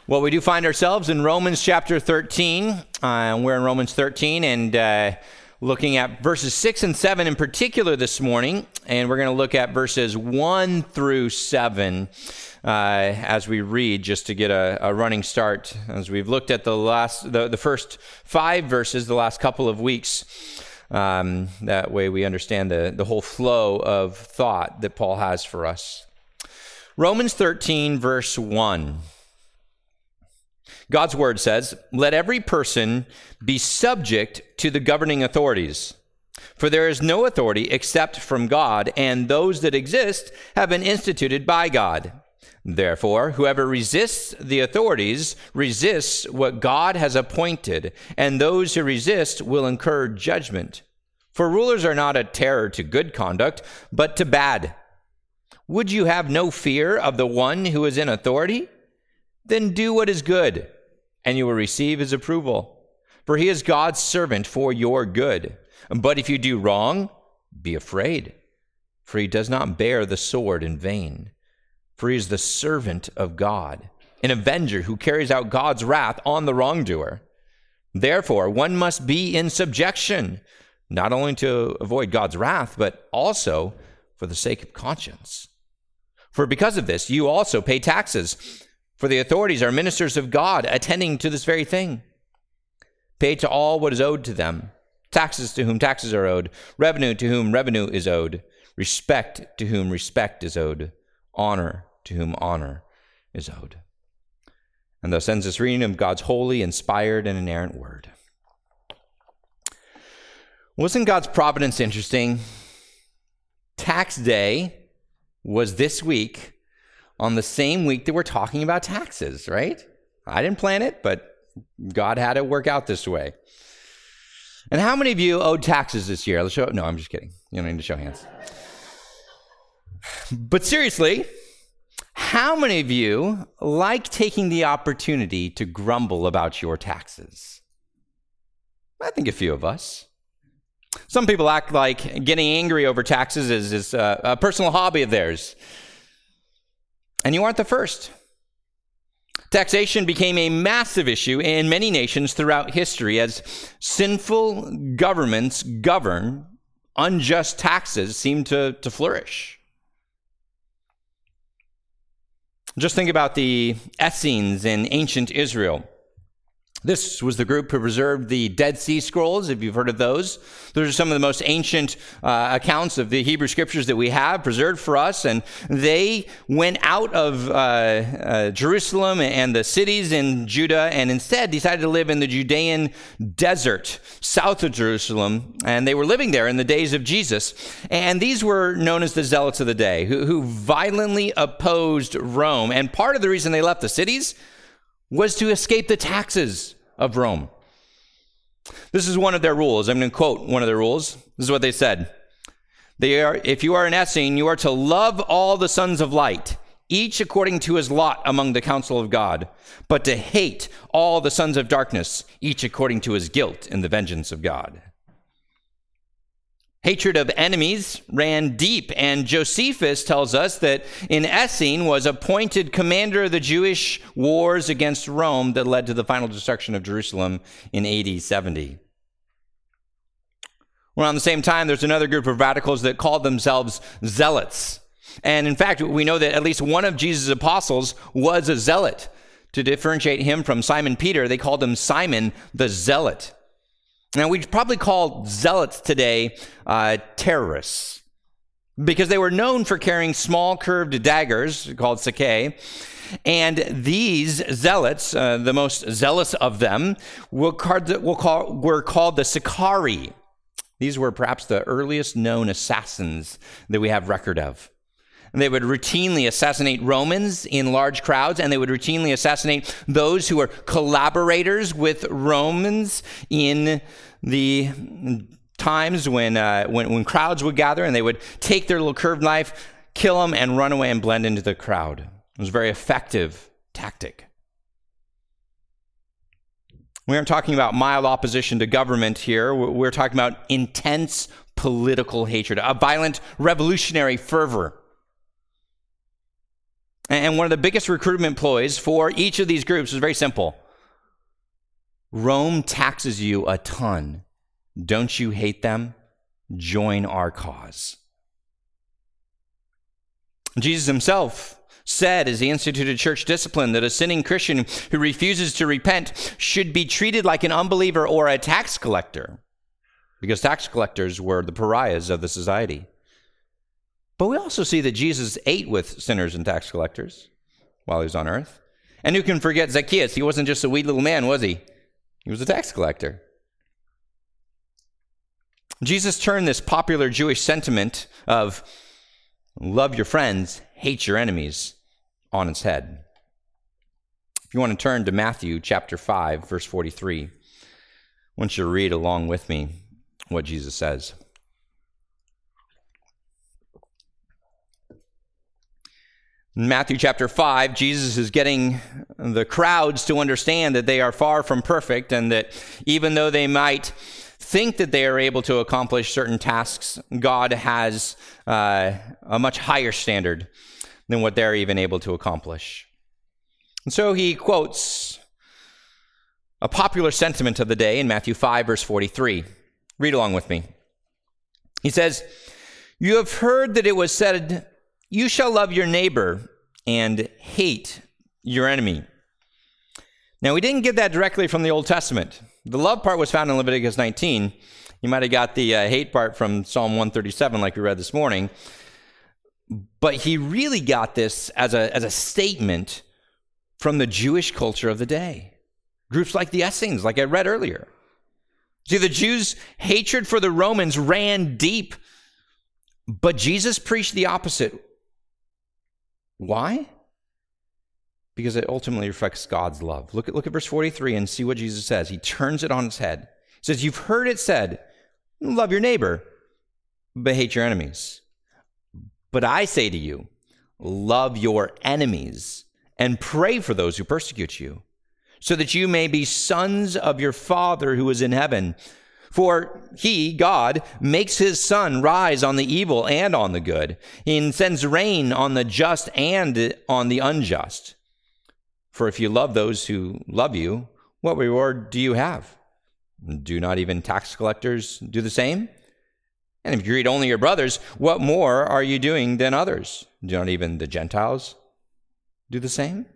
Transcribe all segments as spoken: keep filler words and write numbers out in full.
Well, we do find ourselves in Romans chapter thirteen. Uh, we're in Romans thirteen and uh, looking at verses six and seven in particular this morning. And we're going to look at verses one through seven uh, as we read, just to get a, a running start. As we've looked at the last, the, the first five verses the last couple of weeks. Um, that way we understand the, the whole flow of thought that Paul has for us. Romans thirteen, verse one. God's word says, "Let every person be subject to the governing authorities, for there is no authority except from God, and those that exist have been instituted by God. Therefore, whoever resists the authorities resists what God has appointed, and those who resist will incur judgment. For rulers are not a terror to good conduct, but to bad. Would you have no fear of the one who is in authority? Then do what is good, and you will receive his approval. For he is God's servant for your good. But if you do wrong, be afraid, for he does not bear the sword in vain. For he is the servant of God, an avenger who carries out God's wrath on the wrongdoer. Therefore, one must be in subjection, not only to avoid God's wrath, but also for the sake of conscience. For because of this, you also pay taxes. For the authorities are ministers of God, attending to this very thing. Pay to all what is owed to them, taxes to whom taxes are owed, revenue to whom revenue is owed, respect to whom respect is owed, honor to whom honor is owed." And thus ends this reading of God's holy, inspired, and inerrant word. Wasn't God's providence interesting? Tax day was this week, on the same week that we're talking about taxes, right? I didn't plan it, but God had it work out this way. And how many of you owed taxes this year? Let's show, no, I'm just kidding. You don't need to show hands. But seriously, how many of you like taking the opportunity to grumble about your taxes? I think a few of us. Some people act like getting angry over taxes is, is a, a personal hobby of theirs. And you aren't the first. Taxation became a massive issue in many nations throughout history as sinful governments govern, unjust taxes seem to, to flourish. Just think about the Essenes in ancient Israel. This was the group who preserved the Dead Sea Scrolls, if you've heard of those. Those are some of the most ancient uh, accounts of the Hebrew Scriptures that we have preserved for us. And they went out of uh, uh, Jerusalem and the cities in Judah and instead decided to live in the Judean desert south of Jerusalem. And they were living there in the days of Jesus. And these were known as the Zealots of the day, who, who violently opposed Rome. And part of the reason they left the cities was to escape the taxes of Rome. This is one of their rules. I'm going to quote one of their rules. This is what they said. They are, if you are an Essene, you are to love all the sons of light, each according to his lot among the council of God, but to hate all the sons of darkness, each according to his guilt in the vengeance of God. Hatred of enemies ran deep, and Josephus tells us that in Essene was appointed commander of the Jewish wars against Rome that led to the final destruction of Jerusalem in A D seventy. Around the same time, there's another group of radicals that called themselves zealots. And in fact, we know that at least one of Jesus' apostles was a zealot. To differentiate him from Simon Peter, they called him Simon the Zealot. Now, we'd probably call zealots today uh, terrorists because they were known for carrying small curved daggers called sakai. And these zealots, uh, the most zealous of them, were called, we'll call, were called the Sicarii. These were perhaps the earliest known assassins that we have record of. And they would routinely assassinate Romans in large crowds, and they would routinely assassinate those who were collaborators with Romans in the times when, uh, when, when crowds would gather, and they would take their little curved knife, kill them, and run away and blend into the crowd. It was a very effective tactic. We aren't talking about mild opposition to government here. We're talking about intense political hatred, a violent revolutionary fervor. And one of the biggest recruitment ploys for each of these groups is very simple. Rome taxes you a ton. Don't you hate them? Join our cause. Jesus himself said, as he instituted church discipline, that a sinning Christian who refuses to repent should be treated like an unbeliever or a tax collector, because tax collectors were the pariahs of the society. But we also see that Jesus ate with sinners and tax collectors while he was on earth. And who can forget Zacchaeus? He wasn't just a wee little man, was he? He was a tax collector. Jesus turned this popular Jewish sentiment of love your friends, hate your enemies on its head. If you want to turn to Matthew chapter five, verse forty-three, I want you to read along with me what Jesus says. In Matthew chapter five, Jesus is getting the crowds to understand that they are far from perfect, and that even though they might think that they are able to accomplish certain tasks, God has uh, a much higher standard than what they're even able to accomplish. And so he quotes a popular sentiment of the day in Matthew five, verse forty-three. Read along with me. He says, "You have heard that it was said, 'You shall love your neighbor and hate your enemy.'" Now, we didn't get that directly from the Old Testament. The love part was found in Leviticus nineteen. You might have got the uh, hate part from Psalm one thirty-seven, like we read this morning. But he really got this as a, as a statement from the Jewish culture of the day. Groups like the Essenes, like I read earlier. See, the Jews' hatred for the Romans ran deep, but Jesus preached the opposite. Why? Because it ultimately reflects God's love. Look at, look at verse forty-three and see what Jesus says. He turns it on its head. He says, "You've heard it said, love your neighbor, but hate your enemies. But I say to you, love your enemies and pray for those who persecute you, so that you may be sons of your Father who is in heaven. For he, God, makes his sun rise on the evil and on the good, and sends rain on the just and on the unjust. For if you love those who love you, what reward do you have? Do not even tax collectors do the same? And if you greet only your brothers, what more are you doing than others? Do not even the Gentiles do the same?"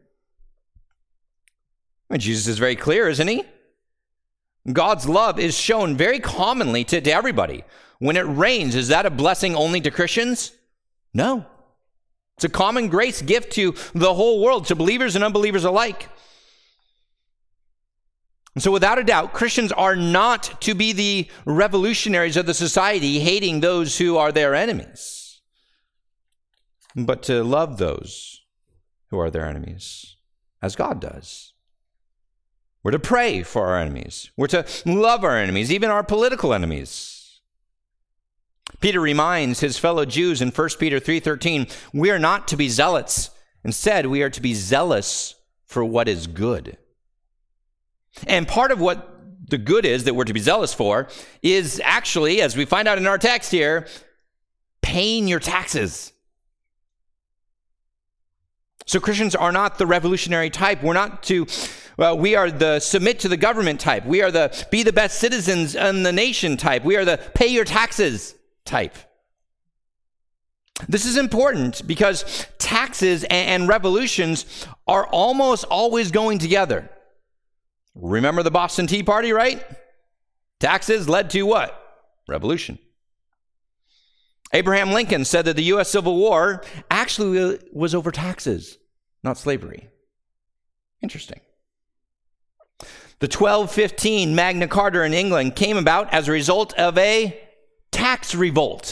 I mean, Jesus is very clear, isn't he? God's love is shown very commonly to, to everybody. When it rains, is that a blessing only to Christians? No. It's a common grace gift to the whole world, to believers and unbelievers alike. And so without a doubt, Christians are not to be the revolutionaries of the society, hating those who are their enemies, but to love those who are their enemies, as God does. We're to pray for our enemies. We're to love our enemies, even our political enemies. Peter reminds his fellow Jews in First Peter three thirteen, we are not to be zealots. Instead, we are to be zealous for what is good. And part of what the good is that we're to be zealous for is actually, as we find out in our text here, paying your taxes. So Christians are not the revolutionary type. We're not to, well, we are the submit to the government type. We are the be the best citizens in the nation type. We are the pay your taxes type. This is important because taxes and revolutions are almost always going together. Remember the Boston Tea Party, right? Taxes led to what? Revolution. Abraham Lincoln said that the U S Civil War actually was over taxes, not slavery. Interesting. The twelve fifteen Magna Carta in England came about as a result of a tax revolt.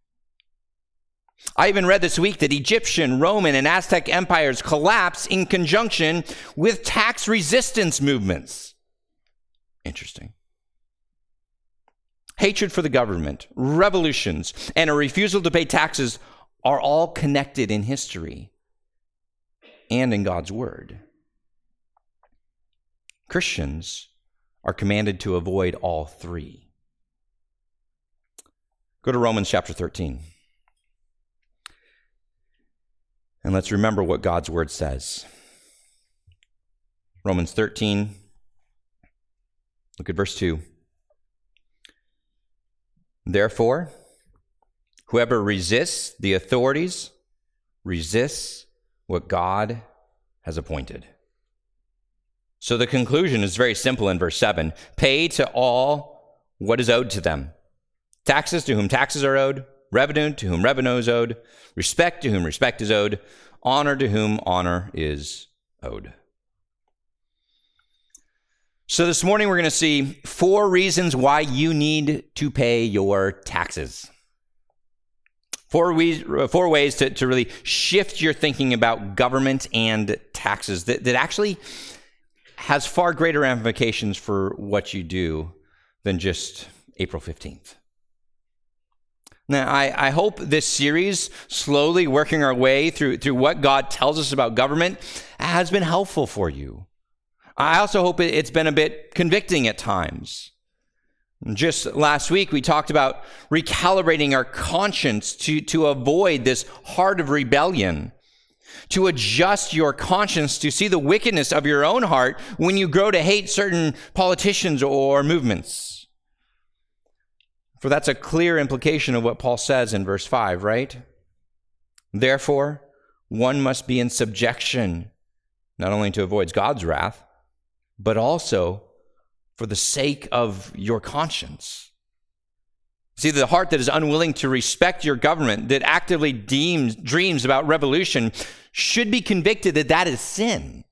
I even read this week that Egyptian, Roman, and Aztec empires collapsed in conjunction with tax resistance movements. Interesting. Hatred for the government, revolutions, and a refusal to pay taxes are all connected in history and in God's word. Christians are commanded to avoid all three. Go to Romans chapter thirteen. And let's remember what God's word says. Romans thirteen, look at verse two. Therefore, whoever resists the authorities resists what God has appointed. So the conclusion is very simple in verse seven. Pay to all what is owed to them. Taxes to whom taxes are owed, revenue to whom revenue is owed, respect to whom respect is owed, honor to whom honor is owed. So this morning we're going to see four reasons why you need to pay your taxes. Four ways, four ways to, to really shift your thinking about government and taxes that, that actually has far greater ramifications for what you do than just April fifteenth. Now, I, I hope this series, slowly working our way through, through what God tells us about government, has been helpful for you. I also hope it's been a bit convicting at times. Just last week, we talked about recalibrating our conscience to, to avoid this heart of rebellion, to adjust your conscience to see the wickedness of your own heart when you grow to hate certain politicians or movements. For that's a clear implication of what Paul says in verse five, right? Therefore, one must be in subjection, not only to avoid God's wrath, but also for the sake of your conscience. See, the heart that is unwilling to respect your government, that actively deems, dreams about revolution, should be convicted that that is sin.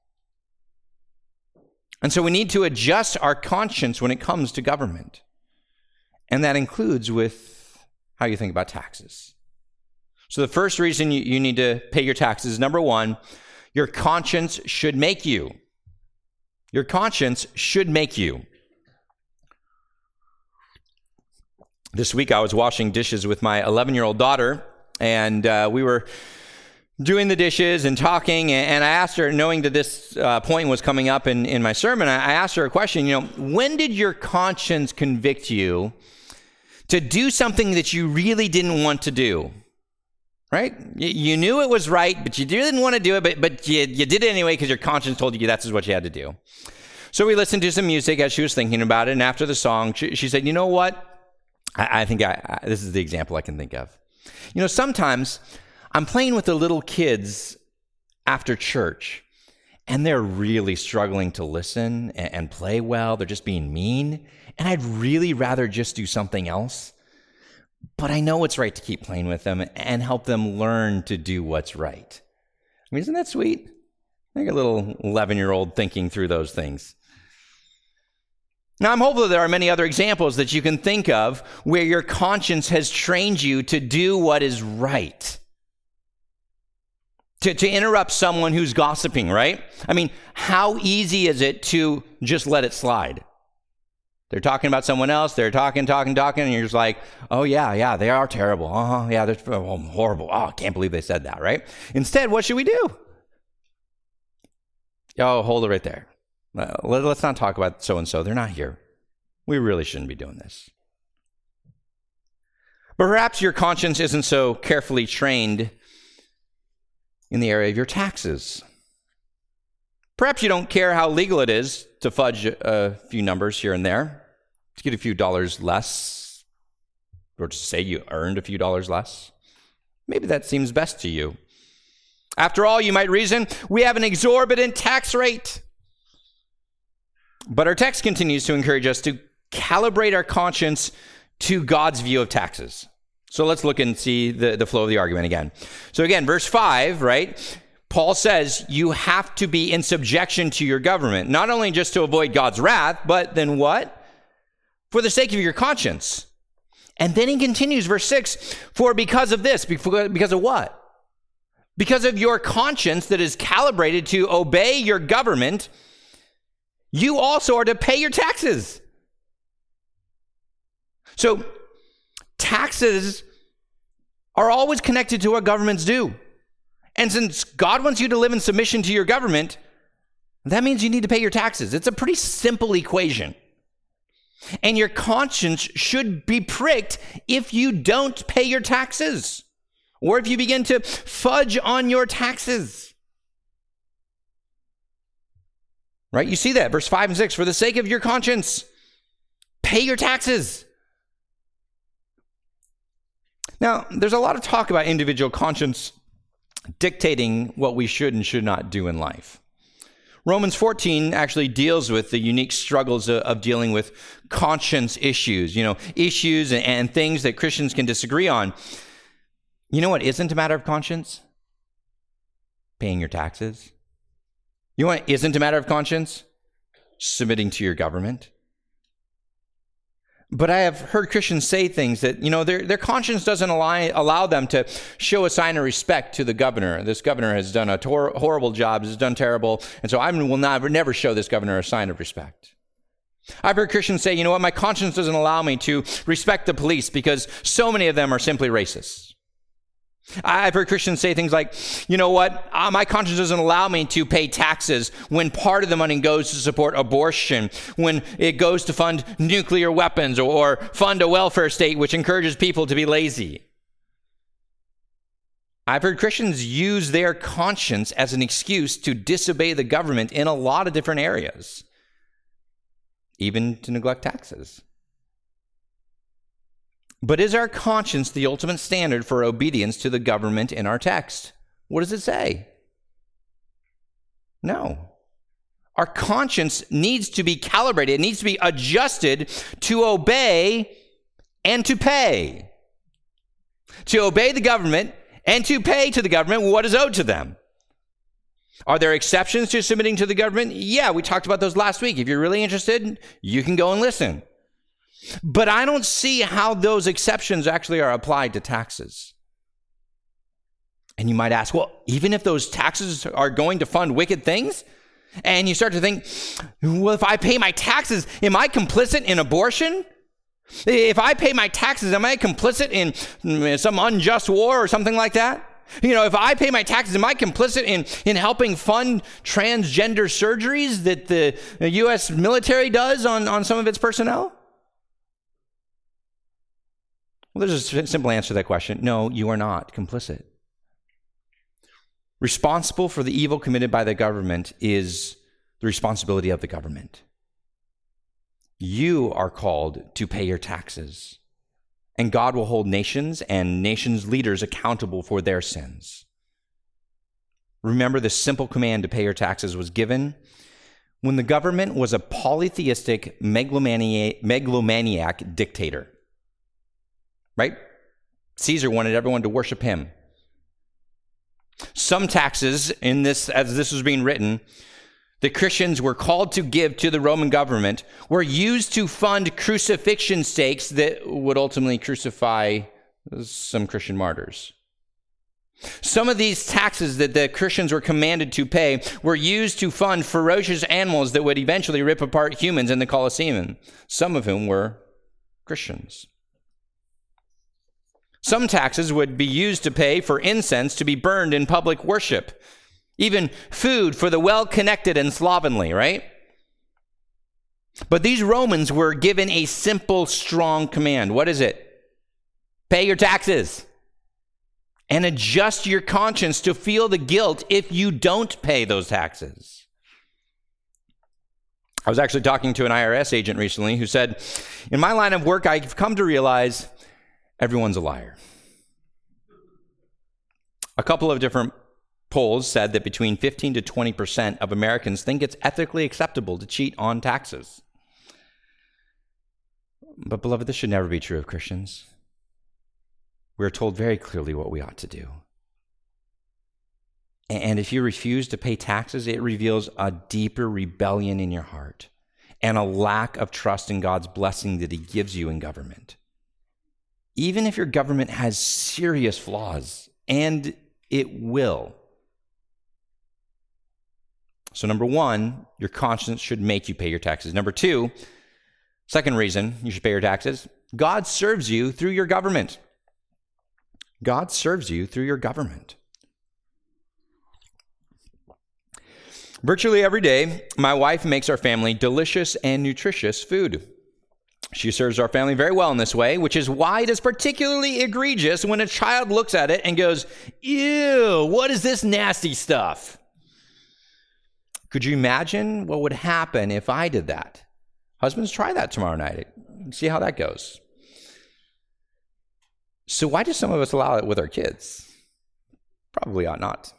And so we need to adjust our conscience when it comes to government. And that includes with how you think about taxes. So the first reason you, you need to pay your taxes is, number one, your conscience should make you. Your conscience should make you. This week I was washing dishes with my eleven-year-old daughter, and uh, we were doing the dishes and talking, and I asked her, knowing that this uh, point was coming up in, in my sermon, I asked her a question, you know, when did your conscience convict you to do something that you really didn't want to do? Right? You, you knew it was right, but you didn't want to do it, but, but you, you did it anyway because your conscience told you that's what you had to do. So we listened to some music as she was thinking about it, and after the song, she, she said, you know what? I, I think I, I, this is the example I can think of. You know, sometimes I'm playing with the little kids after church, and they're really struggling to listen and, and play well. They're just being mean, and I'd really rather just do something else. But I know it's right to keep playing with them and help them learn to do what's right. I mean, isn't that sweet? Like a little eleven-year-old thinking through those things. Now, I'm hopeful there are many other examples that you can think of where your conscience has trained you to do what is right. To, to interrupt someone who's gossiping, right? I mean, how easy is it to just let it slide? They're talking about someone else. They're talking, talking, talking, and you're just like, oh, yeah, yeah, they are terrible. Oh, yeah, they're oh, horrible. Oh, I can't believe they said that, right? Instead, what should we do? Oh, hold it right there. Uh, let, let's not talk about so-and-so. They're not here. We really shouldn't be doing this. But perhaps your conscience isn't so carefully trained in the area of your taxes. Perhaps you don't care how legal it is to fudge a few numbers here and there, to get a few dollars less, or to say you earned a few dollars less. Maybe that seems best to you. After all, you might reason, we have an exorbitant tax rate. But our text continues to encourage us to calibrate our conscience to God's view of taxes. So let's look and see the, the flow of the argument again. So again, verse five, right? Paul says you have to be in subjection to your government, not only just to avoid God's wrath, but then what? For the sake of your conscience. And then he continues, verse six, for because of this, because of what? Because of your conscience that is calibrated to obey your government, you also are to pay your taxes. So taxes are always connected to what governments do. And since God wants you to live in submission to your government, that means you need to pay your taxes. It's a pretty simple equation. And your conscience should be pricked if you don't pay your taxes. Or if you begin to fudge on your taxes. Right? You see that, verse five and six, for the sake of your conscience, pay your taxes. Now, there's a lot of talk about individual conscience dictating what we should and should not do in life. Romans fourteen actually deals with the unique struggles of, of dealing with conscience issues, you know, issues and, and things that Christians can disagree on. You know what isn't a matter of conscience? Paying your taxes. You know what isn't a matter of conscience? Submitting to your government. But I have heard Christians say things that, you know, their, their conscience doesn't allow, allow them to show a sign of respect to the governor. This governor has done a tor- horrible job, has done terrible, and so I will not, never show this governor a sign of respect. I've heard Christians say, you know what, my conscience doesn't allow me to respect the police because so many of them are simply racist. I've heard Christians say things like, you know what, uh, my conscience doesn't allow me to pay taxes when part of the money goes to support abortion, when it goes to fund nuclear weapons or, or fund a welfare state which encourages people to be lazy. I've heard Christians use their conscience as an excuse to disobey the government in a lot of different areas, even to neglect taxes. But is our conscience the ultimate standard for obedience to the government in our text? What does it say? No. Our conscience needs to be calibrated. It needs to be adjusted to obey and to pay. To obey the government and to pay to the government what is owed to them. Are there exceptions to submitting to the government? Yeah, we talked about those last week. If you're really interested, you can go and listen. But I don't see how those exceptions actually are applied to taxes. And you might ask, well, even if those taxes are going to fund wicked things, and you start to think, well, if I pay my taxes, am I complicit in abortion? If I pay my taxes, am I complicit in some unjust war or something like that? You know, if I pay my taxes, am I complicit in, in helping fund transgender surgeries that the U S military does on, on some of its personnel? Well, there's a simple answer to that question. No, you are not complicit. Responsible for the evil committed by the government is the responsibility of the government. You are called to pay your taxes, and God will hold nations and nations' leaders accountable for their sins. Remember, the simple command to pay your taxes was given when the government was a polytheistic megalomaniac, megalomaniac dictator. Right? Caesar wanted everyone to worship him. Some taxes in this, as this was being written, the Christians were called to give to the Roman government were used to fund crucifixion stakes that would ultimately crucify some Christian martyrs. Some of these taxes that the Christians were commanded to pay were used to fund ferocious animals that would eventually rip apart humans in the Colosseum, some of whom were Christians. Some taxes would be used to pay for incense to be burned in public worship, even food for the well-connected and slovenly, right? But these Romans were given a simple, strong command. What is it? Pay your taxes and adjust your conscience to feel the guilt if you don't pay those taxes. I was actually talking to an I R S agent recently who said, in my line of work, I've come to realize everyone's a liar. A couple of different polls said that between fifteen to twenty percent of Americans think it's ethically acceptable to cheat on taxes. But beloved, this should never be true of Christians. We're told very clearly what we ought to do. And if you refuse to pay taxes, it reveals a deeper rebellion in your heart and a lack of trust in God's blessing that he gives you in government. Even if your government has serious flaws, and it will. So number one, your conscience should make you pay your taxes. Number two, second reason you should pay your taxes, God serves you through your government. God serves you through your government. Virtually every day, my wife makes our family delicious and nutritious food. She serves our family very well in this way, which is why it is particularly egregious when a child looks at it and goes, ew, what is this nasty stuff? Could you imagine what would happen if I did that? Husbands, try that tomorrow night. See how that goes. So why do some of us allow it with our kids? Probably ought not.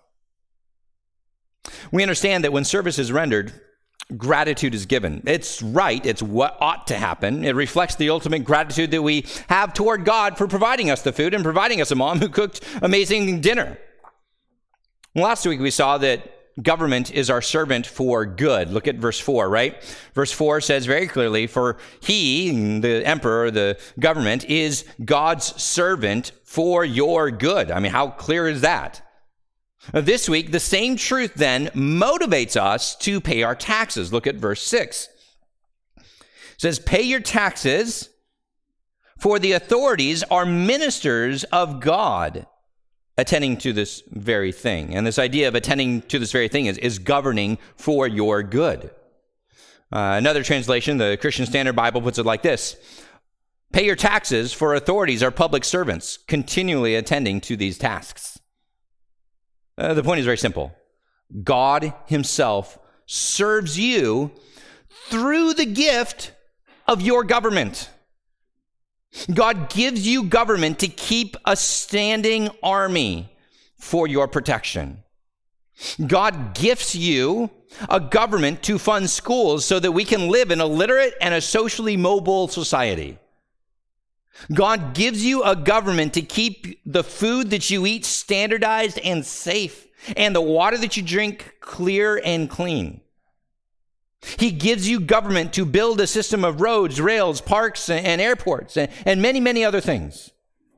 We understand that when service is rendered, gratitude is given. It's right. It's what ought to happen. It reflects the ultimate gratitude that we have toward God for providing us the food and providing us a mom who cooked amazing dinner. Last week we saw that government is our servant for good. Look at verse four, right? Verse four says very clearly, for he, the emperor, the government, is God's servant for your good. I mean, how clear is that? This week, the same truth then motivates us to pay our taxes. Look at verse six. It says, pay your taxes, for the authorities are ministers of God, attending to this very thing. And this idea of attending to this very thing is, is governing for your good. Uh, another translation, the Christian Standard Bible, puts it like this. Pay your taxes, for authorities are public servants, continually attending to these tasks. Uh, the point is very simple. God himself serves you through the gift of your government. God gives you government to keep a standing army for your protection. God gifts you a government to fund schools so that we can live in a literate and a socially mobile society. God gives you a government to keep the food that you eat standardized and safe, and the water that you drink clear and clean. He gives you government to build a system of roads, rails, parks, and airports, and, and many, many other things.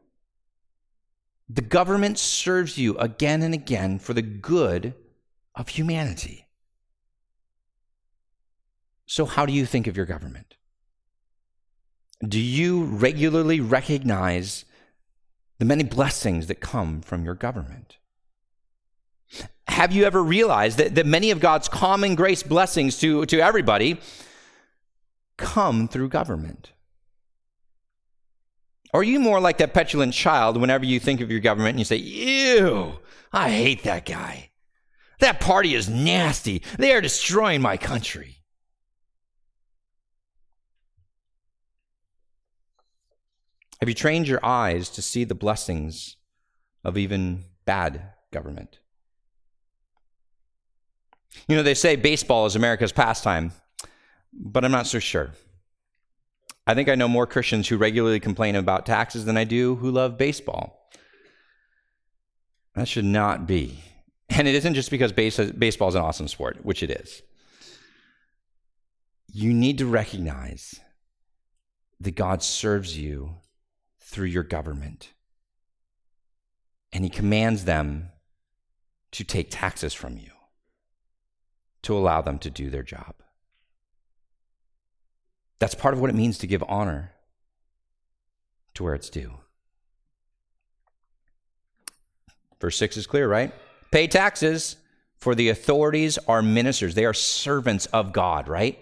The government serves you again and again for the good of humanity. So how do you think of your government? Do you regularly recognize the many blessings that come from your government? Have you ever realized that, that many of God's common grace blessings to, to everybody come through government? Or are you more like that petulant child whenever you think of your government and you say, ew, I hate that guy. That party is nasty. They are destroying my country. Have you trained your eyes to see the blessings of even bad government? You know, they say baseball is America's pastime, but I'm not so sure. I think I know more Christians who regularly complain about taxes than I do who love baseball. That should not be. And it isn't just because base, baseball is an awesome sport, which it is. You need to recognize that God serves you through your government. And he commands them to take taxes from you, to allow them to do their job. That's part of what it means to give honor to where it's due. Verse six is clear, right? Pay taxes, for the authorities are ministers. They are servants of God, right?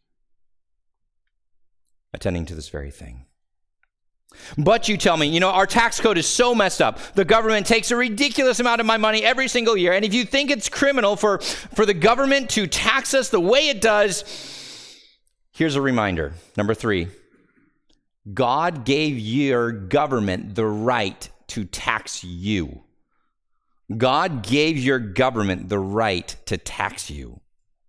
Attending to this very thing. But you tell me, you know, our tax code is so messed up. The government takes a ridiculous amount of my money every single year. And if you think it's criminal for, for the government to tax us the way it does, here's a reminder. Number three, God gave your government the right to tax you. God gave your government the right to tax you.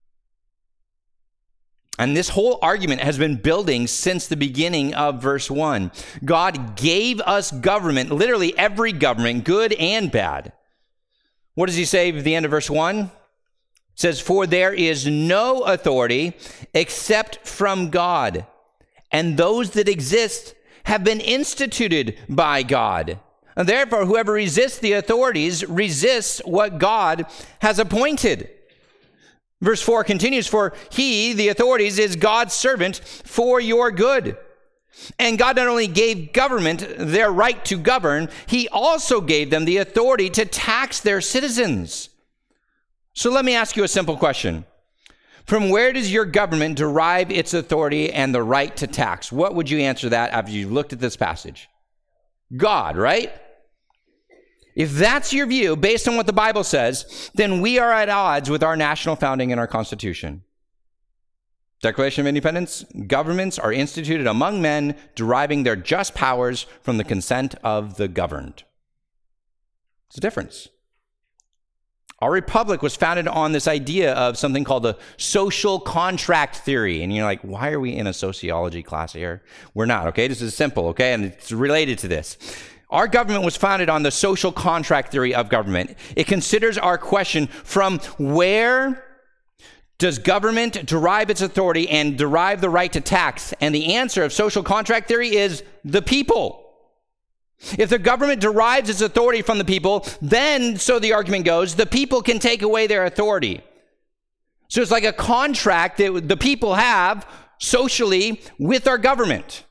And this whole argument has been building since the beginning of verse one. God gave us government, literally every government, good and bad. What does he say at the end of verse one? It says, for there is no authority except from God, and those that exist have been instituted by God. And therefore, whoever resists the authorities resists what God has appointed. Verse four continues, for he, the authorities, is God's servant for your good. And God not only gave government their right to govern, he also gave them the authority to tax their citizens. So let me ask you a simple question. From where does your government derive its authority and the right to tax? What would you answer that after you looked at this passage? God, right? If that's your view, based on what the Bible says, then we are at odds with our national founding and our Constitution. Declaration of Independence, governments are instituted among men, deriving their just powers from the consent of the governed. It's a difference. Our republic was founded on this idea of something called the social contract theory. And you're like, why are we in a sociology class here? We're not, okay? This is simple, okay? And it's related to this. Our government was founded on the social contract theory of government. It considers our question, from where does government derive its authority and derive the right to tax? And the answer of social contract theory is the people. If the government derives its authority from the people, then, so the argument goes, the people can take away their authority. So it's like a contract that the people have socially with our government.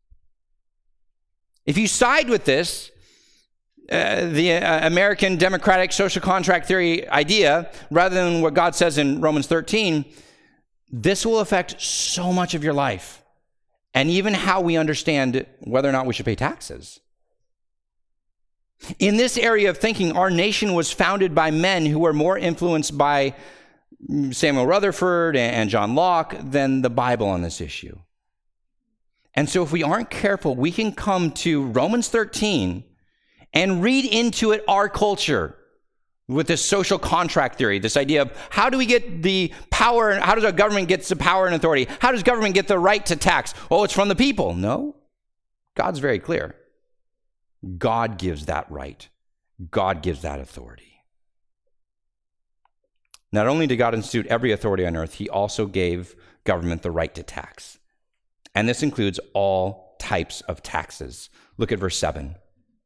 If you side with this, uh, the uh, American democratic social contract theory idea, rather than what God says in Romans thirteen, this will affect so much of your life, and even how we understand whether or not we should pay taxes. In this area of thinking, our nation was founded by men who were more influenced by Samuel Rutherford and John Locke than the Bible on this issue. And so if we aren't careful, we can come to Romans thirteen and read into it our culture with this social contract theory, this idea of how do we get the power, how does our government get the power and authority? How does government get the right to tax? Oh, it's from the people. No, God's very clear. God gives that right. God gives that authority. Not only did God institute every authority on earth, he also gave government the right to tax. And this includes all types of taxes. Look at verse seven.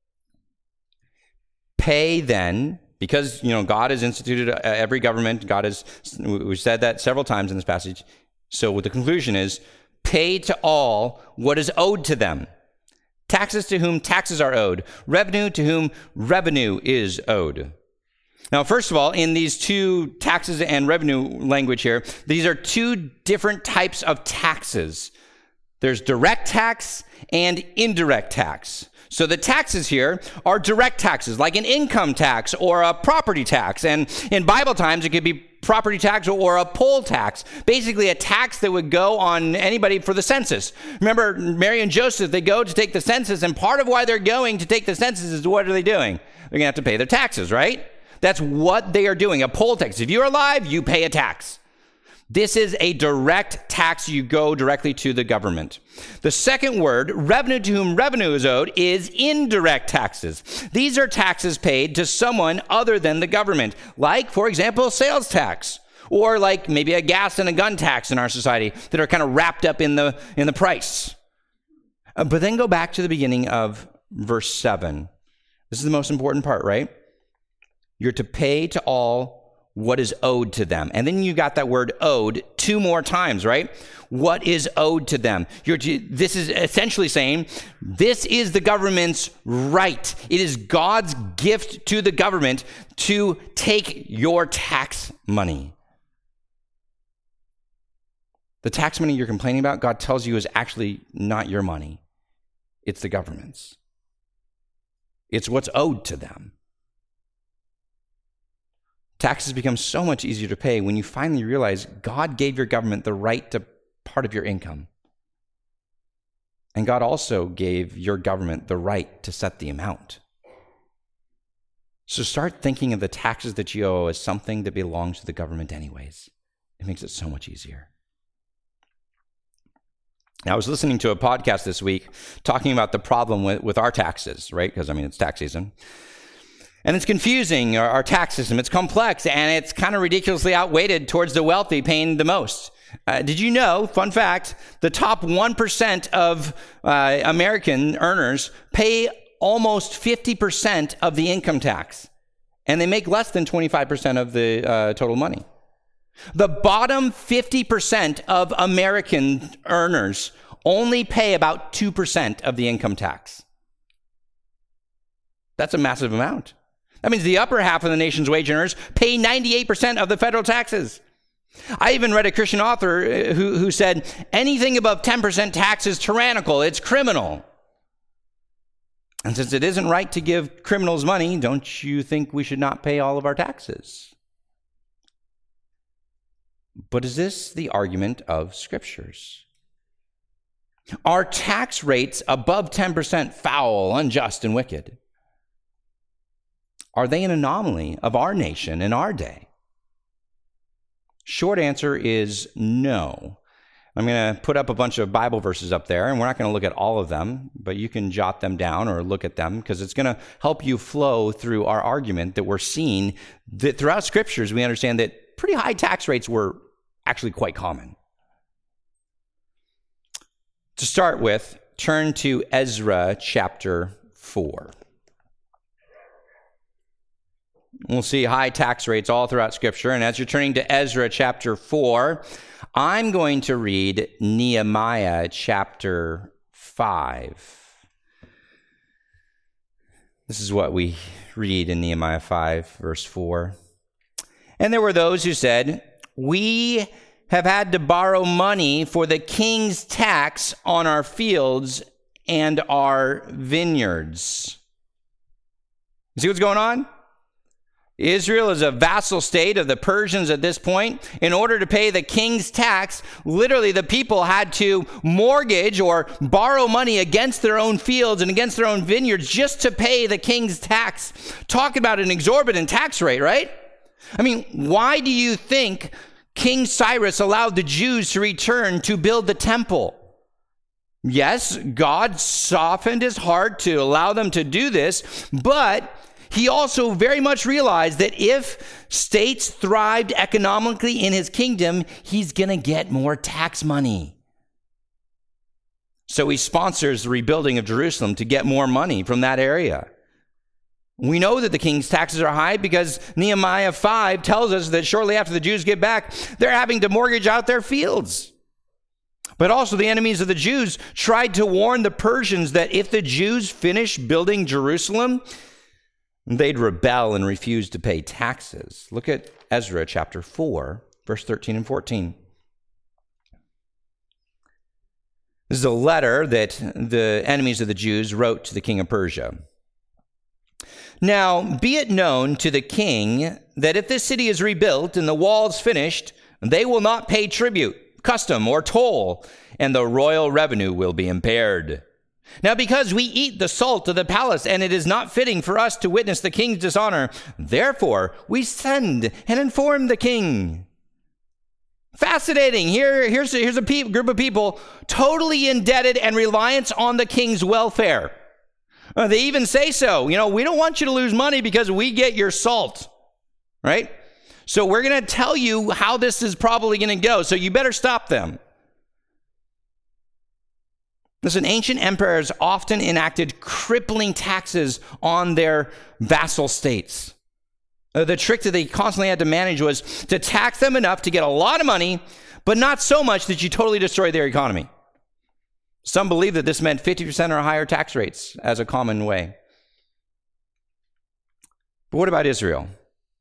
Pay then, because, you know, God has instituted every government. God has, we've said that several times in this passage. So what the conclusion is, pay to all what is owed to them. Taxes to whom taxes are owed. Revenue to whom revenue is owed. Now, first of all, in these two taxes and revenue language here, these are two different types of taxes. There's direct tax and indirect tax. So the taxes here are direct taxes, like an income tax or a property tax. And in Bible times, it could be property tax or a poll tax, basically a tax that would go on anybody for the census. Remember, Mary and Joseph, they go to take the census, and part of why they're going to take the census is, what are they doing? They're going to have to pay their taxes, right? That's what they are doing, a poll tax. If you're alive, you pay a tax. This is a direct tax. You go directly to the government. The second word, revenue to whom revenue is owed, is indirect taxes. These are taxes paid to someone other than the government, like, for example, sales tax, or like maybe a gas and a gun tax in our society that are kind of wrapped up in the, in the price. Uh, but then go back to the beginning of verse seven. This is the most important part, right? You're to pay to all what is owed to them. And then you got that word owed two more times, right? What is owed to them? You're to, this is essentially saying, this is the government's right. It is God's gift to the government to take your tax money. The tax money you're complaining about, God tells you, is actually not your money. It's the government's. It's what's owed to them. Taxes become so much easier to pay when you finally realize God gave your government the right to part of your income. And God also gave your government the right to set the amount. So start thinking of the taxes that you owe as something that belongs to the government anyways. It makes it so much easier. Now, I was listening to a podcast this week talking about the problem with, with our taxes, right? Because, I mean, it's tax season. And it's confusing, our, our tax system. It's complex, and it's kind of ridiculously outweighted towards the wealthy paying the most. Uh, did you know, fun fact, the top one percent of uh, American earners pay almost fifty percent of the income tax, and they make less than twenty-five percent of the uh, total money. The bottom fifty percent of American earners only pay about two percent of the income tax. That's a massive amount. That means the upper half of the nation's wage earners pay ninety-eight percent of the federal taxes. I even read a Christian author who, who said, anything above ten percent tax is tyrannical, it's criminal. And since it isn't right to give criminals money, don't you think we should not pay all of our taxes? But is this the argument of scriptures? Are tax rates above ten percent foul, unjust, and wicked? Are they an anomaly of our nation in our day? Short answer is no. I'm going to put up a bunch of Bible verses up there, and we're not going to look at all of them, but you can jot them down or look at them because it's going to help you flow through our argument that we're seeing that throughout scriptures we understand that pretty high tax rates were actually quite common. To start with, turn to Ezra chapter four. We'll see high tax rates all throughout Scripture. And as you're turning to Ezra chapter four, I'm going to read Nehemiah chapter five. This is what we read in Nehemiah five, verse four. And there were those who said, "We have had to borrow money for the king's tax on our fields and our vineyards." You see what's going on? Israel is a vassal state of the Persians at this point. In order to pay the king's tax, literally the people had to mortgage or borrow money against their own fields and against their own vineyards just to pay the king's tax. Talk about an exorbitant tax rate, right? I mean, why do you think King Cyrus allowed the Jews to return to build the temple? Yes, God softened his heart to allow them to do this, but he also very much realized that if states thrived economically in his kingdom, he's going to get more tax money. So he sponsors the rebuilding of Jerusalem to get more money from that area. We know that the king's taxes are high because Nehemiah five tells us that shortly after the Jews get back, they're having to mortgage out their fields. But also the enemies of the Jews tried to warn the Persians that if the Jews finished building Jerusalem, they'd rebel and refuse to pay taxes. Look at Ezra chapter four, verse thirteen and fourteen. This is a letter that the enemies of the Jews wrote to the king of Persia. "Now, be it known to the king that if this city is rebuilt and the walls finished, they will not pay tribute, custom, or toll, and the royal revenue will be impaired. Now, because we eat the salt of the palace, and it is not fitting for us to witness the king's dishonor, therefore we send and inform the king." Fascinating. Here, here's a, here's a pe- group of people totally indebted and reliant on the king's welfare. Uh, they even say so. You know, we don't want you to lose money because we get your salt, right? So we're going to tell you how this is probably going to go, so you better stop them. Listen, ancient empires often enacted crippling taxes on their vassal states. Uh, the trick that they constantly had to manage was to tax them enough to get a lot of money, but not so much that you totally destroy their economy. Some believe that this meant fifty percent or higher tax rates as a common way. But what about Israel?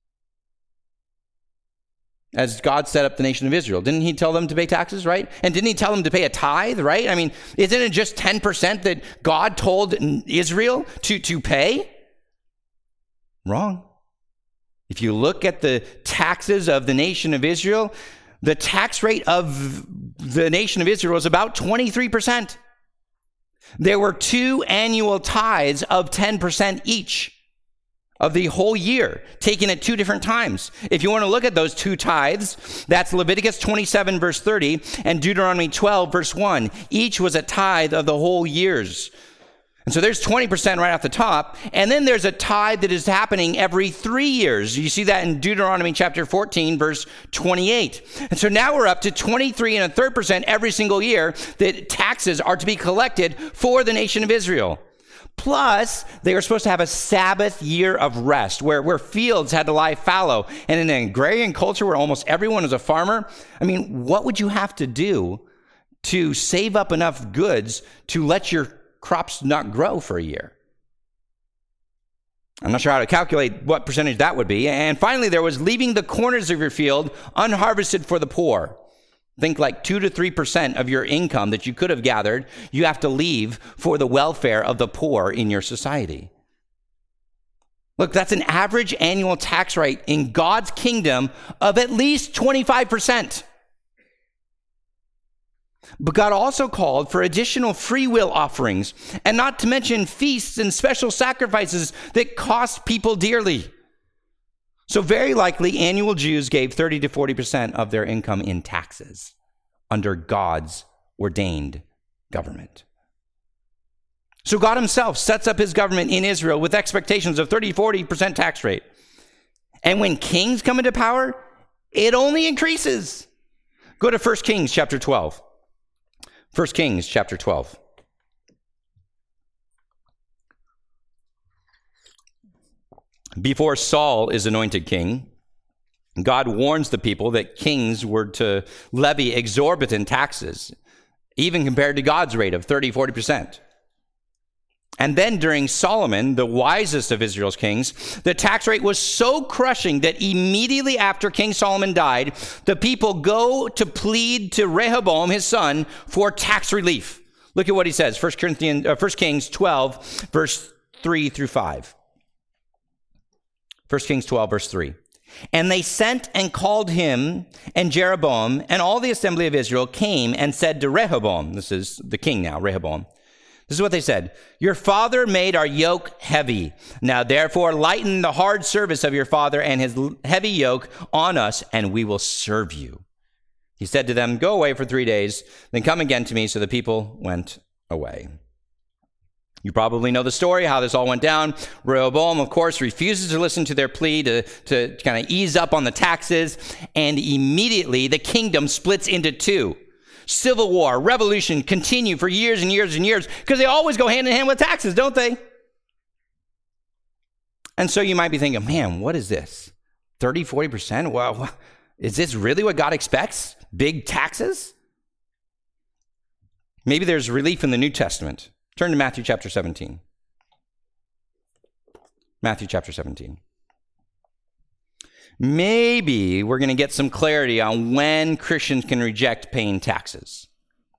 As God set up the nation of Israel, didn't he tell them to pay taxes, right? And didn't he tell them to pay a tithe, right? I mean, isn't it just ten percent that God told Israel to, to pay? Wrong. If you look at the taxes of the nation of Israel, the tax rate of the nation of Israel was about twenty-three percent. There were two annual tithes of ten percent each of the whole year, taken at two different times. If you want to look at those two tithes, that's Leviticus twenty-seven, verse thirty, and Deuteronomy twelve, verse one. Each was a tithe of the whole years. And so there's twenty percent right off the top. And then there's a tithe that is happening every three years. You see that in Deuteronomy chapter fourteen, verse twenty-eight. And so now we're up to twenty-three and a third percent every single year that taxes are to be collected for the nation of Israel. Plus, they were supposed to have a Sabbath year of rest where, where fields had to lie fallow. And in an agrarian culture where almost everyone is a farmer, I mean, what would you have to do to save up enough goods to let your crops not grow for a year? I'm not sure how to calculate what percentage that would be. And finally, there was leaving the corners of your field unharvested for the poor. Think like two to three percent of your income that you could have gathered, you have to leave for the welfare of the poor in your society. Look, that's an average annual tax rate in God's kingdom of at least twenty-five percent. But God also called for additional free will offerings, and not to mention feasts and special sacrifices that cost people dearly. So very likely annual Jews gave thirty to forty percent of their income in taxes under God's ordained government. So God himself sets up his government in Israel with expectations of thirty to forty percent tax rate. And when kings come into power, it only increases. Go to First Kings chapter twelve. First Kings chapter twelve. Before Saul is anointed king, God warns the people that kings were to levy exorbitant taxes, even compared to God's rate of thirty to forty percent. And then during Solomon, the wisest of Israel's kings, the tax rate was so crushing that immediately after King Solomon died, the people go to plead to Rehoboam, his son, for tax relief. Look at what he says, First Corinthians, uh, First Kings twelve, verse three through five. First Kings twelve, verse three. And they sent and called him, and Jeroboam and all the assembly of Israel came and said to Rehoboam, this is the king now, Rehoboam, this is what they said. Your father made our yoke heavy. Now therefore lighten the hard service of your father and his heavy yoke on us, and we will serve you. He said to them, go away for three days, then come again to me. So the people went away. You probably know the story, how this all went down. Rehoboam, of course, refuses to listen to their plea to, to kind of ease up on the taxes, and immediately the kingdom splits into two. Civil war, revolution continue for years and years and years because they always go hand in hand with taxes, don't they? And so you might be thinking, man, what is this? thirty, forty percent? Well, is this really what God expects? Big taxes? Maybe there's relief in the New Testament. Turn to Matthew chapter seventeen. Matthew chapter seventeen. Maybe we're going to get some clarity on when Christians can reject paying taxes.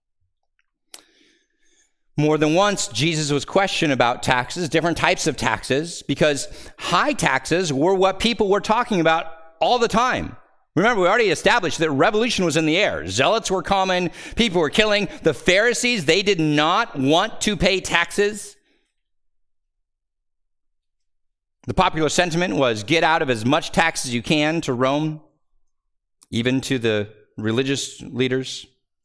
More than once, Jesus was questioned about taxes, different types of taxes, because high taxes were what people were talking about all the time. Remember, we already established that revolution was in the air. Zealots were common. People were killing. The Pharisees, they did not want to pay taxes. The popular sentiment was get out of as much tax as you can to Rome, even to the religious leaders.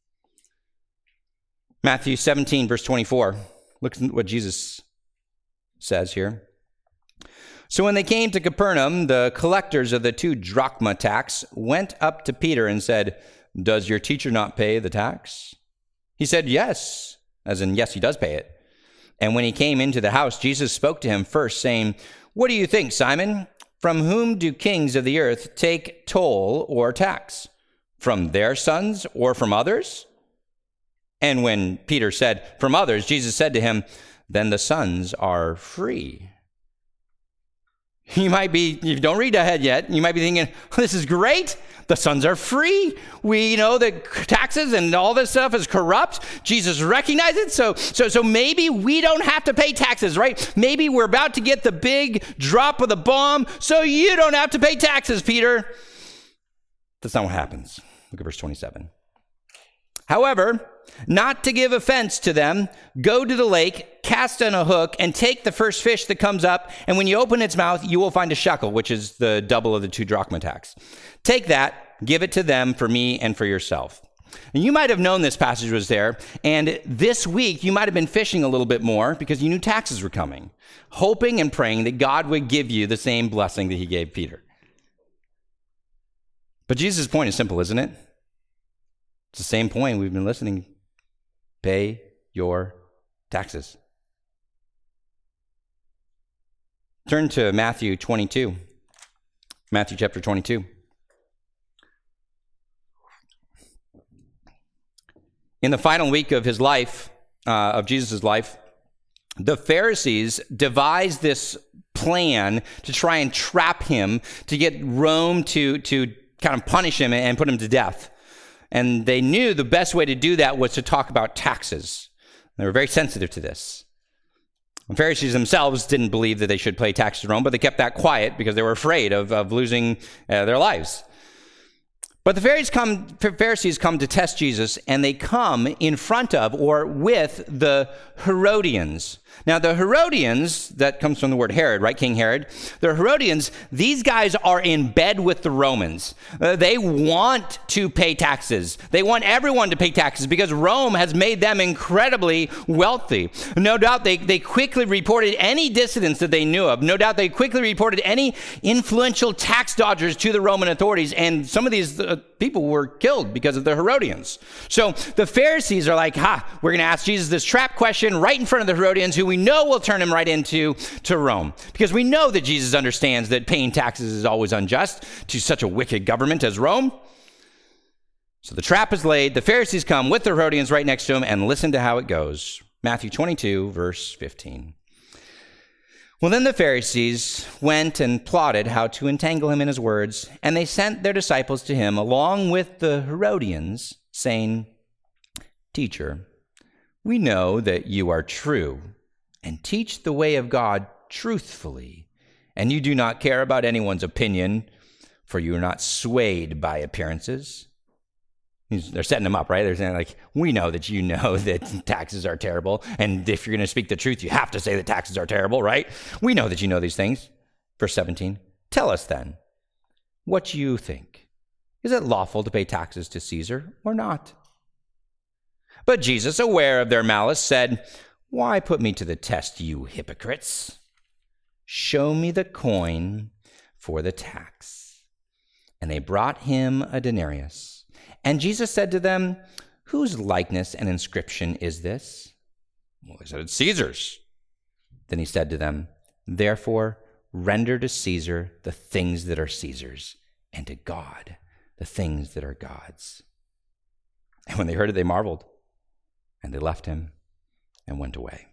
Matthew seventeen, verse twenty-four. Look at what Jesus says here. So when they came to Capernaum, the collectors of the two drachma tax went up to Peter and said, does your teacher not pay the tax? He said, yes, as in, yes, he does pay it. And when he came into the house, Jesus spoke to him first, saying, what do you think, Simon? From whom do kings of the earth take toll or tax? From their sons or from others? And when Peter said, from others, Jesus said to him, then the sons are free. You might be, you don't read ahead yet, you might be thinking, this is great. The sons are free. We know that taxes and all this stuff is corrupt. Jesus recognized it. So, so, so maybe we don't have to pay taxes, right? Maybe we're about to get the big drop of the bomb, so you don't have to pay taxes, Peter. That's not what happens. Look at verse twenty-seven. However, not to give offense to them, go to the lake, cast on a hook, and take the first fish that comes up, and when you open its mouth, you will find a shekel, which is the double of the two drachma tax. Take that, give it to them for me and for yourself. And you might have known this passage was there, and this week you might have been fishing a little bit more because you knew taxes were coming, hoping and praying that God would give you the same blessing that he gave Peter. But Jesus' point is simple, isn't it? It's the same point we've been listening. Pay your taxes. Turn to Matthew twenty-two. Matthew chapter twenty-two. In the final week of his life, uh, of Jesus' life, the Pharisees devised this plan to try and trap him, to get Rome to, to kind of punish him and put him to death. And they knew the best way to do that was to talk about taxes. They were very sensitive to this. The Pharisees themselves didn't believe that they should pay taxes to Rome, but they kept that quiet because they were afraid of, of losing uh, their lives. But the Pharisees come, Pharisees come to test Jesus, and they come in front of or with the Herodians. Now, the Herodians, that comes from the word Herod, right? King Herod. The Herodians, these guys are in bed with the Romans. Uh, they want to pay taxes. They want everyone to pay taxes because Rome has made them incredibly wealthy. No doubt they, they quickly reported any dissidents that they knew of. No doubt they quickly reported any influential tax dodgers to the Roman authorities, and some of these uh, people were killed because of the Herodians. So the Pharisees are like, ha, we're going to ask Jesus this trap question right in front of the Herodians, who we know will turn him right into to Rome. Because we know that Jesus understands that paying taxes is always unjust to such a wicked government as Rome. So the trap is laid. The Pharisees come with the Herodians right next to him, and listen to how it goes. Matthew twenty-two, verse fifteen. Well, then the Pharisees went and plotted how to entangle him in his words, and they sent their disciples to him along with the Herodians, saying, "Teacher, we know that you are true and teach the way of God truthfully, and you do not care about anyone's opinion, for you are not swayed by appearances." They're setting him up, right? They're saying, like, we know that you know that taxes are terrible, and if you're going to speak the truth, you have to say that taxes are terrible, right? We know that you know these things. Verse seventeen, tell us then, what you think. Is it lawful to pay taxes to Caesar or not? But Jesus, aware of their malice, said, "Why put me to the test, you hypocrites? Show me the coin for the tax." And they brought him a denarius. And Jesus said to them, "Whose likeness and inscription is this?" Well, they said, "It's Caesar's." Then he said to them, "Therefore, render to Caesar the things that are Caesar's, and to God the things that are God's." And when they heard it, they marveled, and they left him and went away.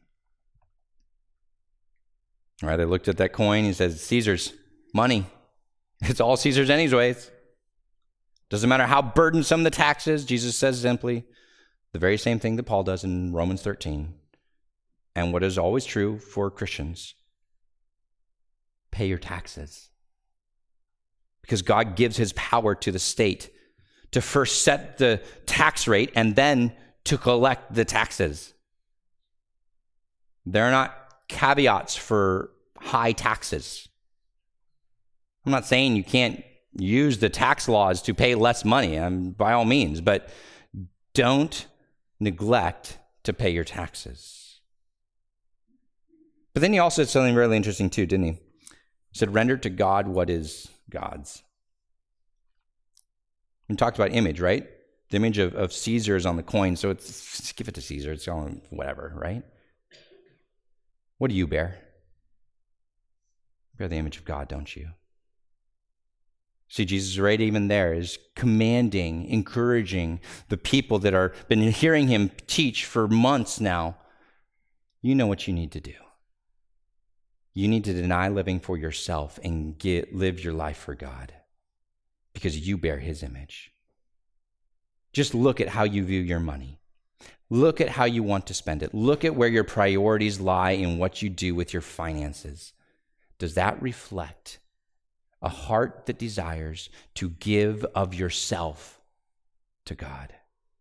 All right, they looked at that coin. He says, "Caesar's money. It's all Caesar's anyways. Doesn't matter how burdensome the tax is." Jesus says simply the very same thing that Paul does in Romans thirteen. And what is always true for Christians: pay your taxes. Because God gives his power to the state to first set the tax rate and then to collect the taxes. There are not caveats for high taxes. I'm not saying you can't use the tax laws to pay less money, um, by all means, but don't neglect to pay your taxes. But then he also said something really interesting too, didn't he? He said, "Render to God what is God's." We talked about image, right? The image of, of Caesar is on the coin, so it's just give it to Caesar. It's all whatever, right? What do you bear? You bear the image of God, don't you? See, Jesus right even there is commanding, encouraging the people that are been hearing him teach for months now. You know what you need to do. You need to deny living for yourself and get, live your life for God, because you bear his image. Just look at how you view your money. Look at how you want to spend it. Look at where your priorities lie in what you do with your finances. Does that reflect a heart that desires to give of yourself to God?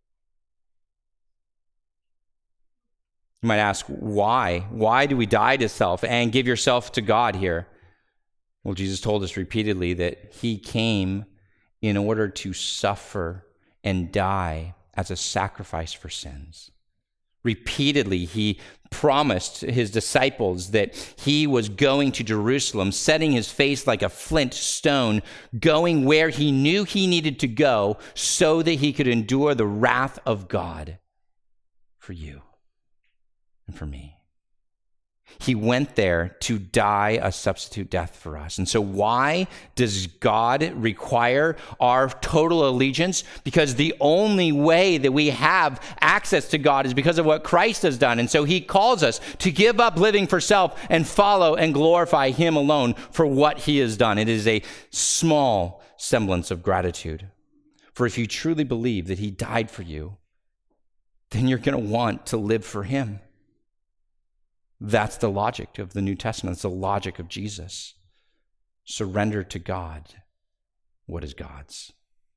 You might ask, why? Why do we die to self and give yourself to God here? Well, Jesus told us repeatedly that he came in order to suffer and die as a sacrifice for sins. Repeatedly, he promised his disciples that he was going to Jerusalem, setting his face like a flint stone, going where he knew he needed to go so that he could endure the wrath of God for you and for me. He went there to die a substitute death for us. And so why does God require our total allegiance? Because the only way that we have access to God is because of what Christ has done. And so he calls us to give up living for self and follow and glorify him alone for what he has done. It is a small semblance of gratitude. For if you truly believe that he died for you, then you're going to want to live for him. That's the logic of the New Testament. It's the logic of Jesus. Surrender to God what is God's.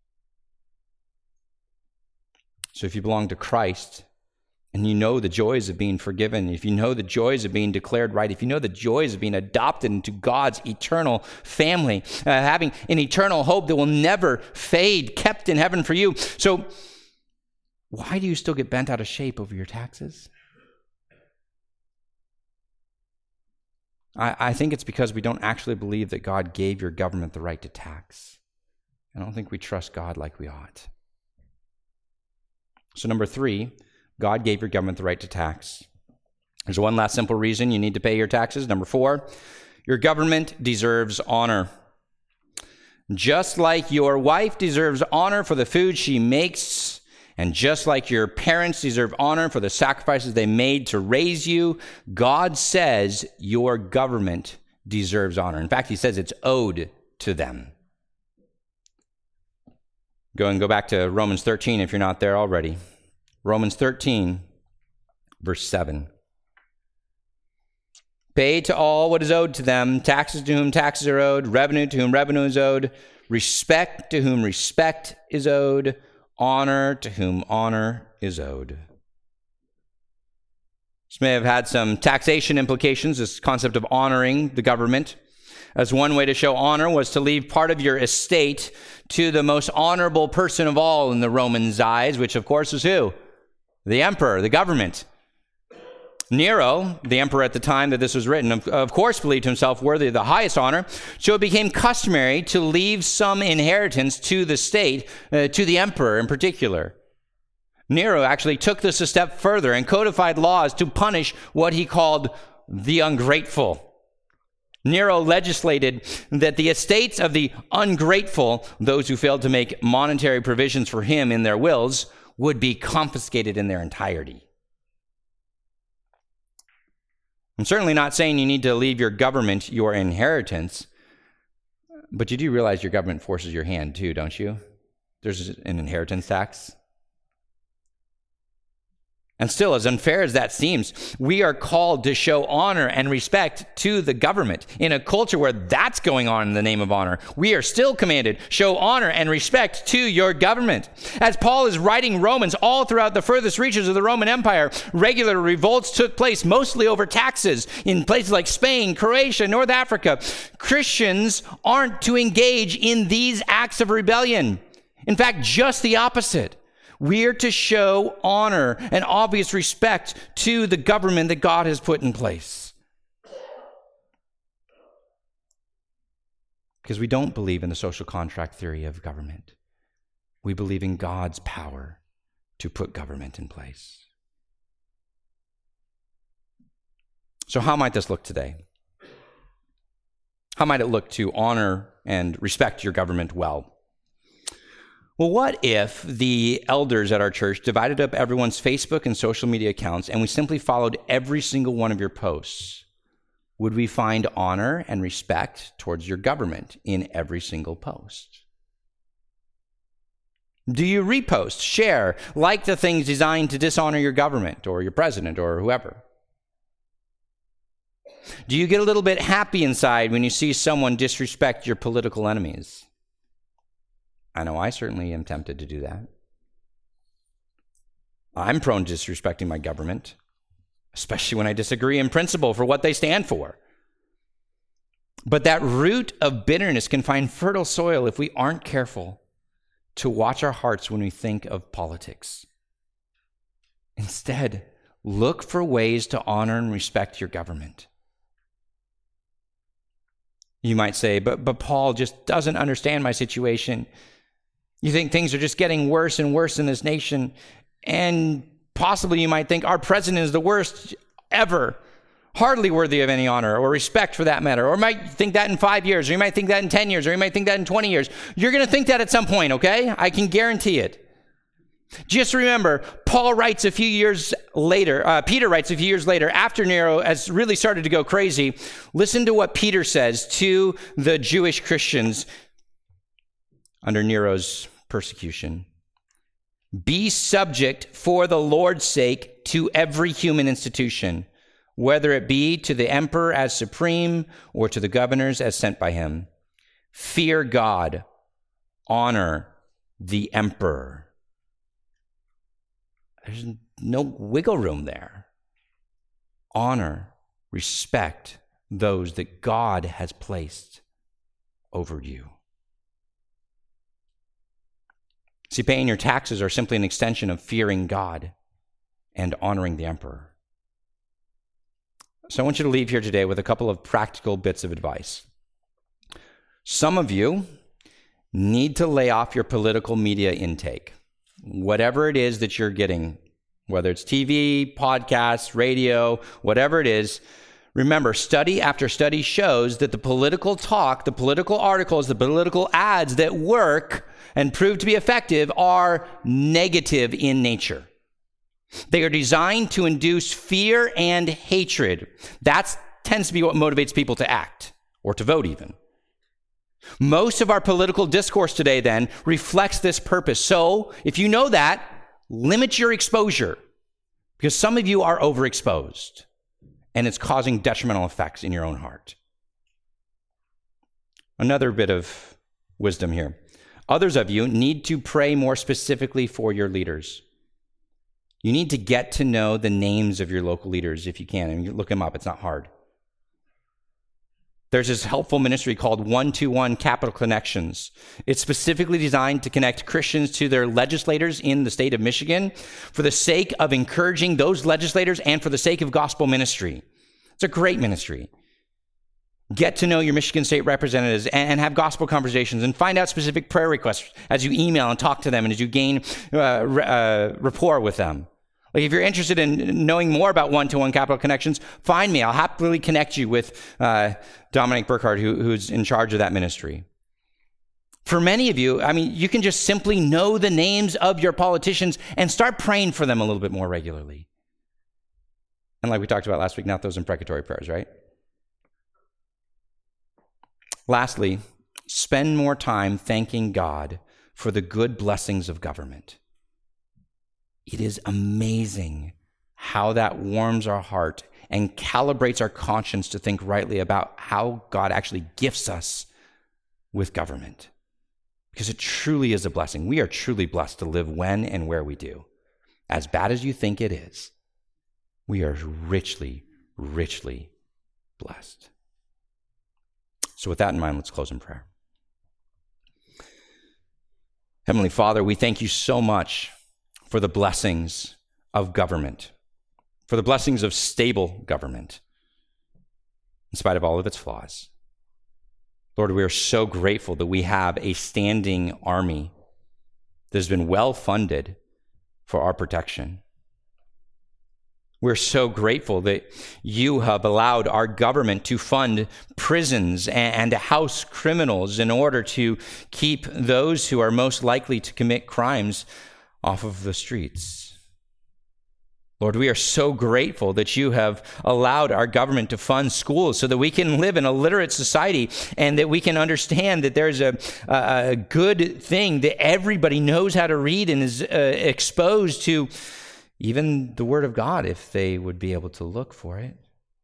So if you belong to Christ and you know the joys of being forgiven, if you know the joys of being declared right, if you know the joys of being adopted into God's eternal family, uh, having an eternal hope that will never fade, kept in heaven for you. So why do you still get bent out of shape over your taxes? I, I think it's because we don't actually believe that God gave your government the right to tax. I don't think we trust God like we ought. So number three, God gave your government the right to tax. There's one last simple reason you need to pay your taxes. Number four, your government deserves honor. Just like your wife deserves honor for the food she makes, and just like your parents deserve honor for the sacrifices they made to raise you, God says your government deserves honor. In fact, he says it's owed to them. Go and go back to Romans thirteen if you're not there already. Romans thirteen, verse seven. Pay to all what is owed to them, taxes to whom taxes are owed, revenue to whom revenue is owed, respect to whom respect is owed, honor to whom honor is owed. This may have had some taxation implications, this concept of honoring the government. As one way to show honor was to leave part of your estate to the most honorable person of all in the Romans' eyes, which of course was who? The emperor, the government. Nero, the emperor at the time that this was written, of, of course believed himself worthy of the highest honor, so it became customary to leave some inheritance to the state, uh, to the emperor in particular. Nero actually took this a step further and codified laws to punish what he called the ungrateful. Nero legislated that the estates of the ungrateful, those who failed to make monetary provisions for him in their wills, would be confiscated in their entirety. I'm certainly not saying you need to leave your government your inheritance, but you do realize your government forces your hand too, don't you? There's an inheritance tax. And still, as unfair as that seems, we are called to show honor and respect to the government. In a culture where that's going on in the name of honor, we are still commanded, show honor and respect to your government. As Paul is writing Romans all throughout the furthest reaches of the Roman Empire, regular revolts took place mostly over taxes in places like Spain, Croatia, North Africa. Christians aren't to engage in these acts of rebellion. In fact, just the opposite. We are to show honor and obvious respect to the government that God has put in place. Because we don't believe in the social contract theory of government. We believe in God's power to put government in place. So how might this look today? How might it look to honor and respect your government well? Well, what if the elders at our church divided up everyone's Facebook and social media accounts and we simply followed every single one of your posts? Would we find honor and respect towards your government in every single post? Do you repost, share, like the things designed to dishonor your government or your president or whoever? Do you get a little bit happy inside when you see someone disrespect your political enemies? I know I certainly am tempted to do that. I'm prone to disrespecting my government, especially when I disagree in principle for what they stand for. But that root of bitterness can find fertile soil if we aren't careful to watch our hearts when we think of politics. Instead, look for ways to honor and respect your government. You might say, but, but Paul just doesn't understand my situation. You think things are just getting worse and worse in this nation, and possibly you might think our president is the worst ever. hardly worthy of any honor or respect for that matter, or might think that in five years, or you might think that in ten years, or you might think that in twenty years. You're going to think that at some point, okay? I can guarantee it. Just remember, Paul writes a few years later, uh, Peter writes a few years later, after Nero has really started to go crazy. Listen to what Peter says to the Jewish Christians under Nero's persecution. Be subject for the Lord's sake to every human institution, whether it be to the emperor as supreme or to the governors as sent by him. Fear God, honor the emperor. There's no wiggle room there. Honor, respect those that God has placed over you. See, paying your taxes are simply an extension of fearing God and honoring the emperor. So I want you to leave here today with a couple of practical bits of advice. Some of you need to lay off your political media intake. Whatever it is that you're getting, whether it's T V, podcasts, radio, whatever it is, remember, study after study shows that the political talk, the political articles, the political ads that work and prove to be effective are negative in nature. They are designed to induce fear and hatred. That tends to be what motivates people to act or to vote even. Most of our political discourse today, then, reflects this purpose. So, if you know that, limit your exposure, because some of you are overexposed, and it's causing detrimental effects in your own heart. Another bit of wisdom here. Others of you need to pray more specifically for your leaders. You need to get to know the names of your local leaders if you can, and you look them up. It's not hard. There's this helpful ministry called one two one Capital Connections. It's specifically designed to connect Christians to their legislators in the state of Michigan for the sake of encouraging those legislators and for the sake of gospel ministry. It's a great ministry. Get to know your Michigan state representatives and have gospel conversations and find out specific prayer requests as you email and talk to them and as you gain uh, uh, rapport with them. Like if you're interested in knowing more about one two one Capital Connections, find me. I'll happily connect you with uh, Dominic Burkhardt, who, who's in charge of that ministry. For many of you, I mean, you can just simply know the names of your politicians and start praying for them a little bit more regularly. And like we talked about last week, not those imprecatory prayers, right? Lastly, spend more time thanking God for the good blessings of government. It is amazing how that warms our heart and calibrates our conscience to think rightly about how God actually gifts us with government. Because it truly is a blessing. We are truly blessed to live when and where we do. As bad as you think it is, we are richly, richly blessed. So with that in mind, let's close in prayer. Heavenly Father, we thank you so much for the blessings of government, for the blessings of stable government, in spite of all of its flaws. Lord, we are so grateful that we have a standing army that has been well funded for our protection. We're so grateful that you have allowed our government to fund prisons and house criminals in order to keep those who are most likely to commit crimes off of the streets. Lord, we are so grateful that you have allowed our government to fund schools so that we can live in a literate society and that we can understand that there's a, a good thing that everybody knows how to read and is uh, exposed to even the Word of God if they would be able to look for it.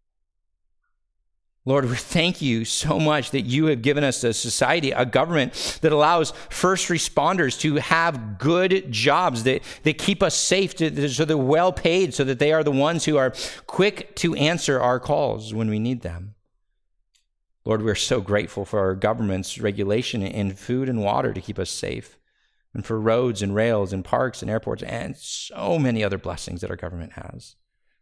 Lord, we thank you so much that you have given us a society, a government that allows first responders to have good jobs, that, that keep us safe, to, so they're well paid, so that they are the ones who are quick to answer our calls when we need them. Lord, we're so grateful for our government's regulation in food and water to keep us safe, and for roads and rails and parks and airports and so many other blessings that our government has.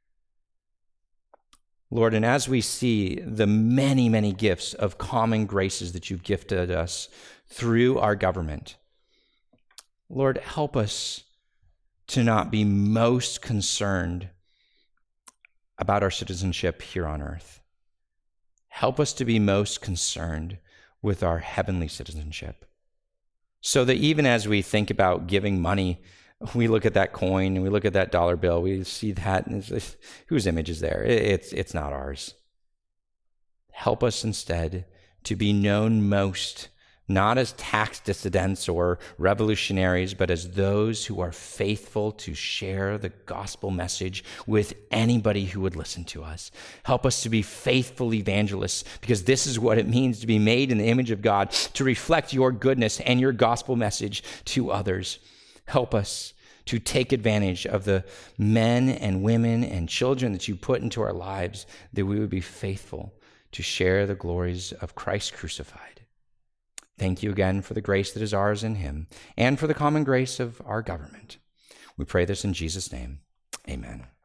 Lord, and as we see the many, many gifts of common graces that you've gifted us through our government, Lord, help us to not be most concerned about our citizenship here on earth. Help us to be most concerned with our heavenly citizenship, so that even as we think about giving money, we look at that coin and we look at that dollar bill, we see that, and it's just, whose image is there? It's, it's not ours. Help us instead to be known most, not as tax dissidents or revolutionaries, but as those who are faithful to share the gospel message with anybody who would listen to us. Help us to be faithful evangelists, because this is what it means to be made in the image of God, to reflect your goodness and your gospel message to others. Help us to take advantage of the men and women and children that you put into our lives, that we would be faithful to share the glories of Christ crucified. Thank you again for the grace that is ours in him and for the common grace of our government. We pray this in Jesus' name. Amen.